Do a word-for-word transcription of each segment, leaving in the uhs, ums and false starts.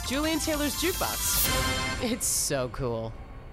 Julian Taylor's Jukebox. It's so cool.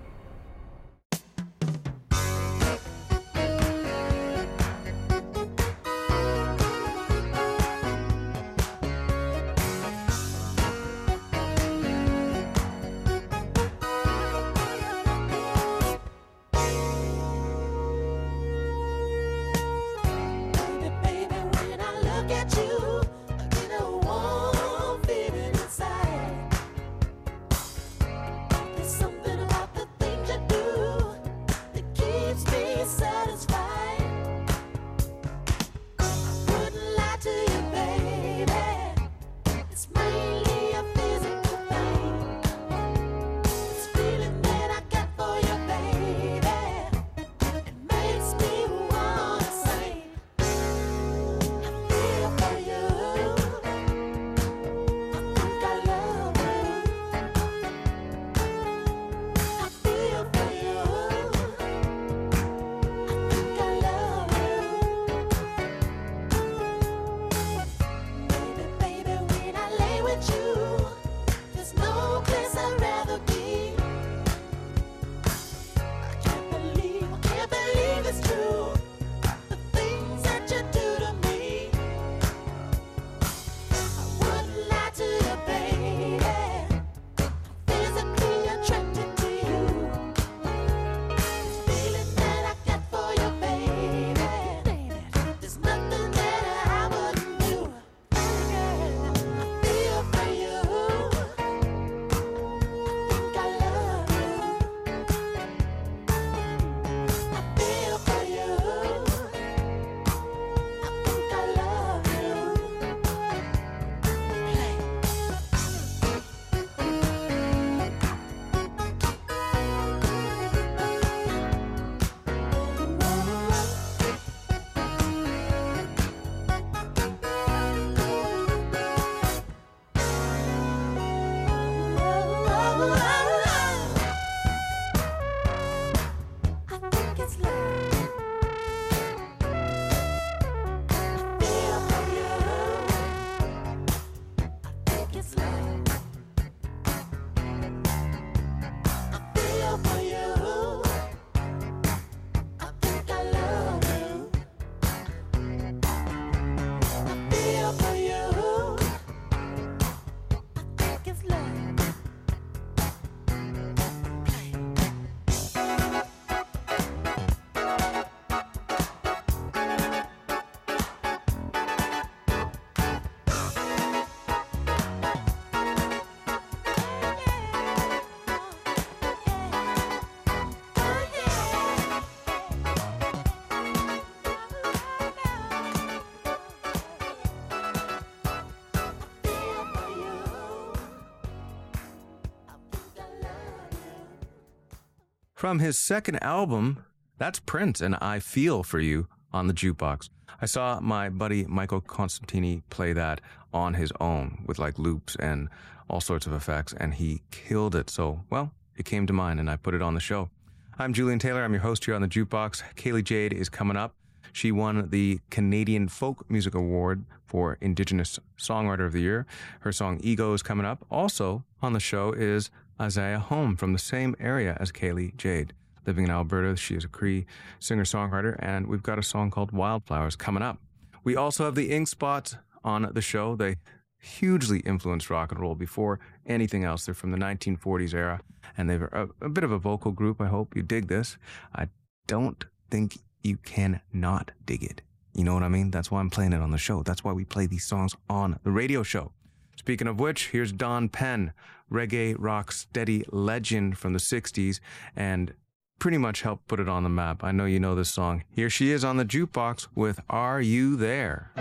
From his second album, that's Prince and I Feel For You on the Jukebox. I saw my buddy Michael Constantini play that on his own with like loops and all sorts of effects, and he killed it. So, well, it came to mind and I put it on the show. I'm Julian Taylor. I'm your host here on the Jukebox. Kaylee Jade is coming up. She won the Canadian Folk Music Award for Indigenous Songwriter of the Year. Her song Ego is coming up. Also on the show is Isaiah Home from the same area as Kaylee Jade. Living in Alberta, she is a Cree singer-songwriter, and we've got a song called Wildflowers coming up. We also have the Ink Spots on the show. They hugely influenced rock and roll before anything else. They're from the nineteen forties era, and they're a, a bit of a vocal group. I hope you dig this. I don't think you can not dig it. You know what I mean? That's why I'm playing it on the show. That's why we play these songs on the radio show. Speaking of which, here's Don Penn, reggae rock steady legend from the sixties, and pretty much helped put it on the map. I know you know this song. Here she is on the Jukebox with Are You There?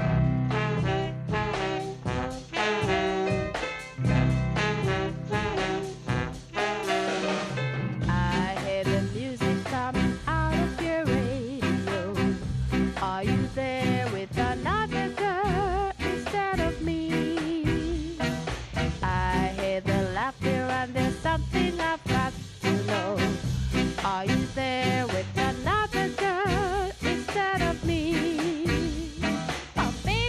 Are you there with another girl instead of me? Oh, baby.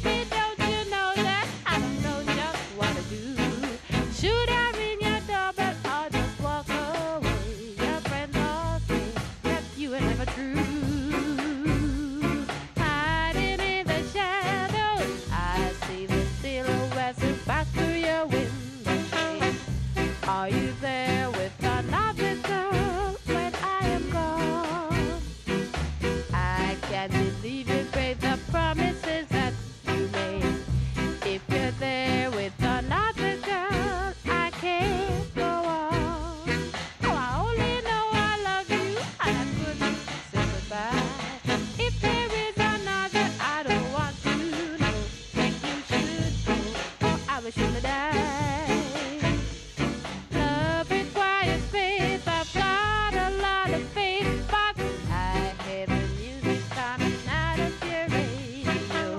Love requires faith. I've got a lot of faith, but I hear the music coming out of your radio.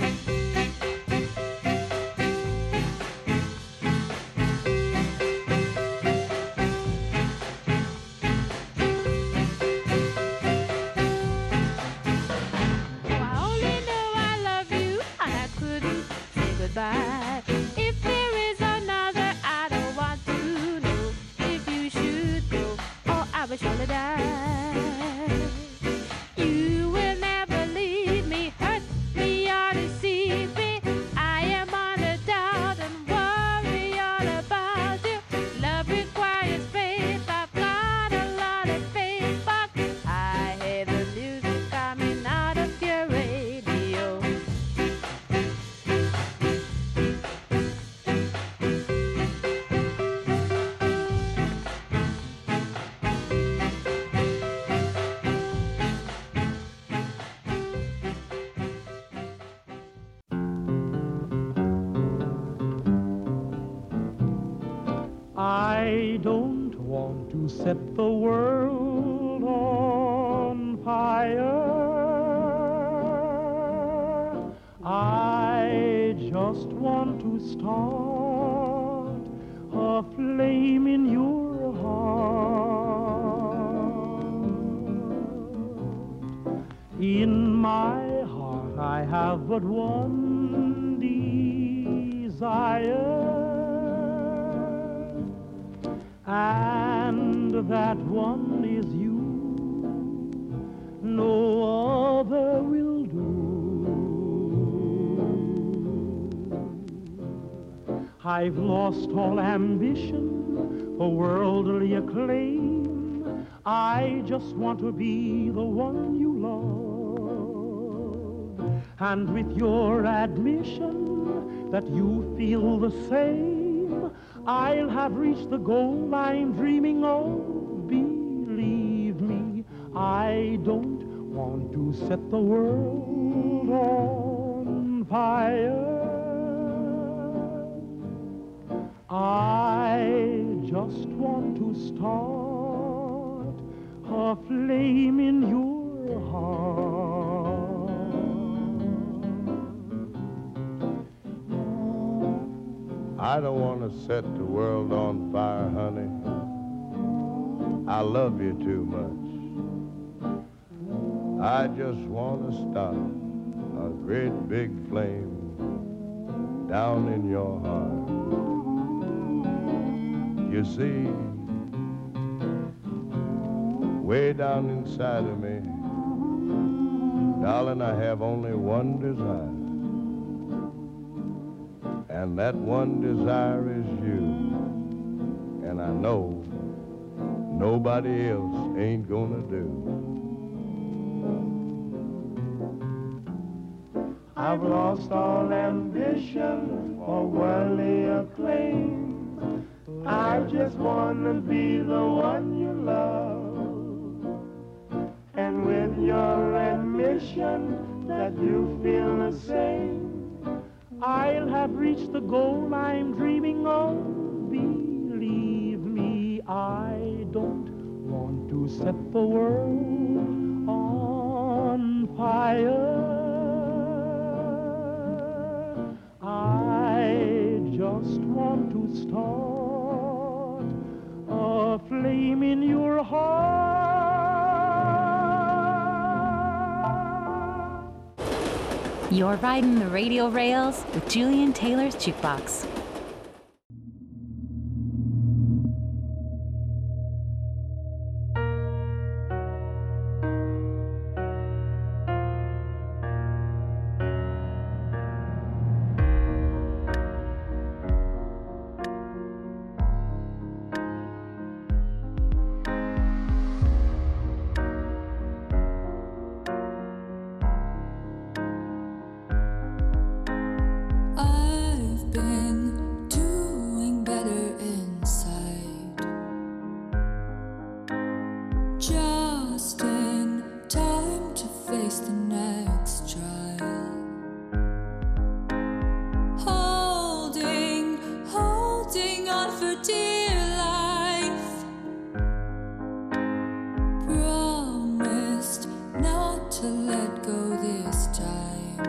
Oh, I only know I love you, and I couldn't say goodbye. If there is another, I don't want to know. If you should go, or I will surely die. You will never leave me, hurt me, or deceive me. I am under doubt and worry all about you. Love requires faith. I've got a lot of faith, but I hear the music coming out of your radio. I don't want to set the world on fire. I just want to start a flame in your heart. In my heart I have but one desire, and that one is you. No other will do. I've lost all ambition for worldly acclaim. I just want to be the one you love. And with your admission that you feel the same, I'll have reached the goal I'm dreaming of. Believe me, I don't want to set the world on fire. I just want to start a flame in your heart. I don't want to set the world on fire, honey. I love you too much. I just want to start a great big flame down in your heart. You see, way down inside of me, darling, I have only one desire. And that one desire is you. And I know nobody else ain't gonna do. I've lost all ambition for worldly acclaim. I just wanna be the one you love. And with your admission that you feel the same, I'll have reached the goal I'm dreaming of. Believe me, I don't want to set the world on fire. I just want to start a flame in your heart. You're riding the radio rails with Julian Taylor's Jukebox. I've been for dear life. Promised not to let go this time.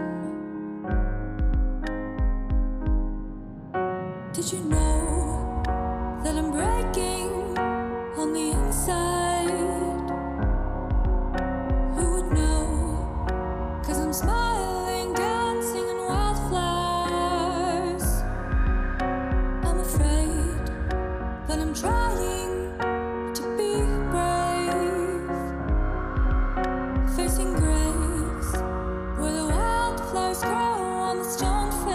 Did you know that I'm breaking on the inside? Who would know? 'Cause I'm smiling, dancing in wildflowers. I'm afraid, but I'm trying to be brave. Facing graves where the wildflowers grow on the stone face.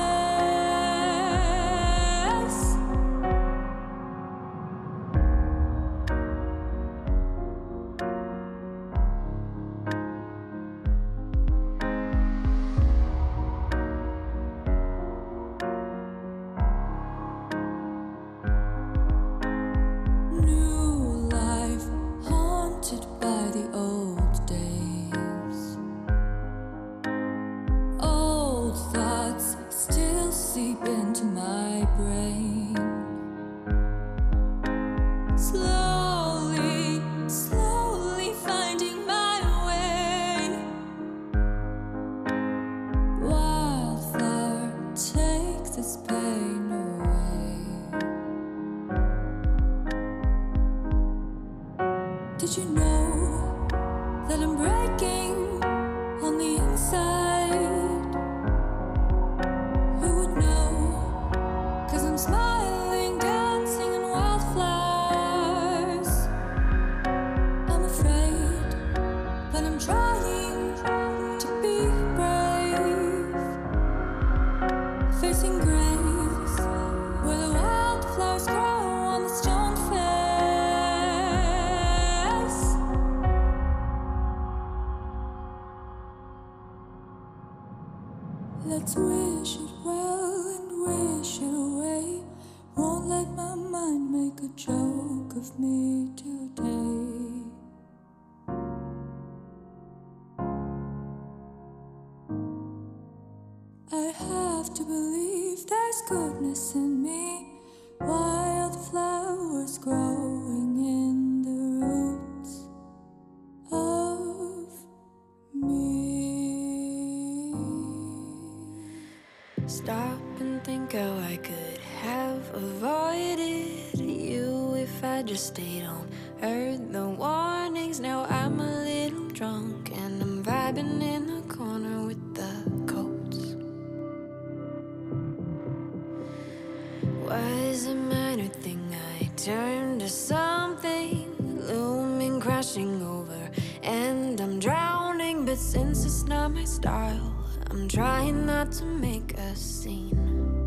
New life haunted by the old days. Old thoughts still seep into my brain. Slowly, slowly finding my way. Wildflower, take this pain away. Did you know that I'm breaking on the inside? Who would know? 'Cause I'm smiling, dancing in wildflowers. I'm afraid, but I'm trying to be brave. Facing graves where the wildflowers grow on the stone face. Let's wish it well and wish it away. Won't let my mind make a joke of me today. I have to believe there's goodness in me. Wildflowers growing in the roots of me. Stop and think how I could have avoided you if I just stayed home. Heard the warnings, now I'm a little drunk and I'm vibing in the corner with the coats. Was a minor thing I turned to something looming, crashing over, and I'm drowning. But since it's not my style, I'm trying not to make a scene.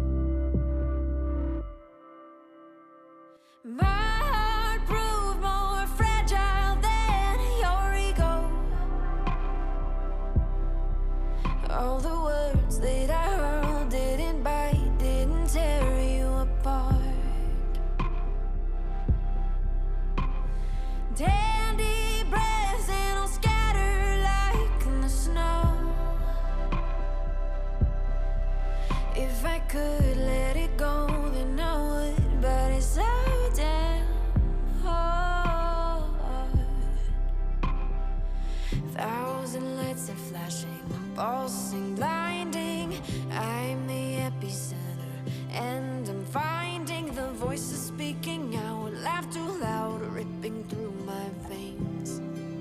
My heart proved more fragile than your ego. All the words that I hurled didn't bite, didn't tear you apart. Dandy breaths and I'll scatter like the snow. If I could let it go, then I would, but it's so damn hard. Thousand lights are flashing, pulsing, blinding. I'm the epicenter, and I'm finding the voices speaking out, laugh too loud, ripping through my veins.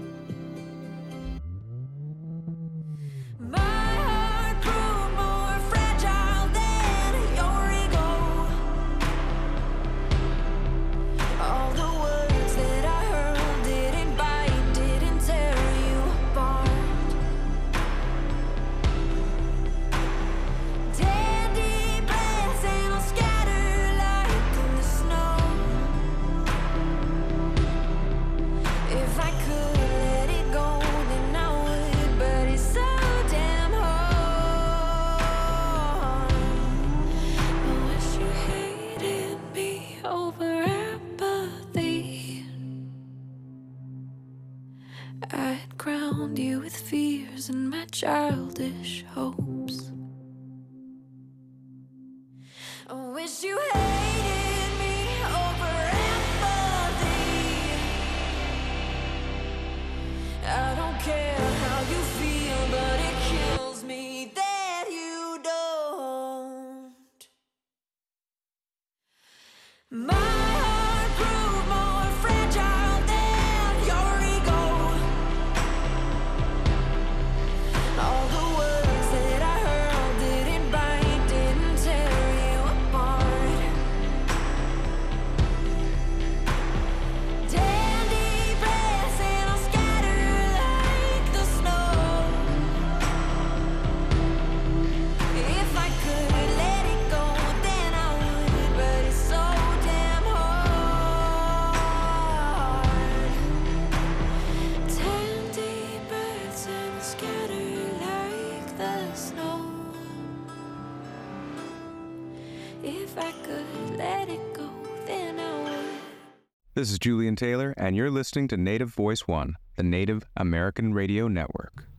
My heart proved more fragile than your ego. All the words that I heard didn't bite, didn't tear you apart. Dandy breaths and I'll scatter like the snow. If I could let it go, then I would, but it's so damn hard. I wish you hated me over empathy. I'd crowned you with fears and my childish hopes. I wish you hated me over If I could let it go, then I would. This is Julian Taylor, and you're listening to Native Voice One, the Native American Radio Network.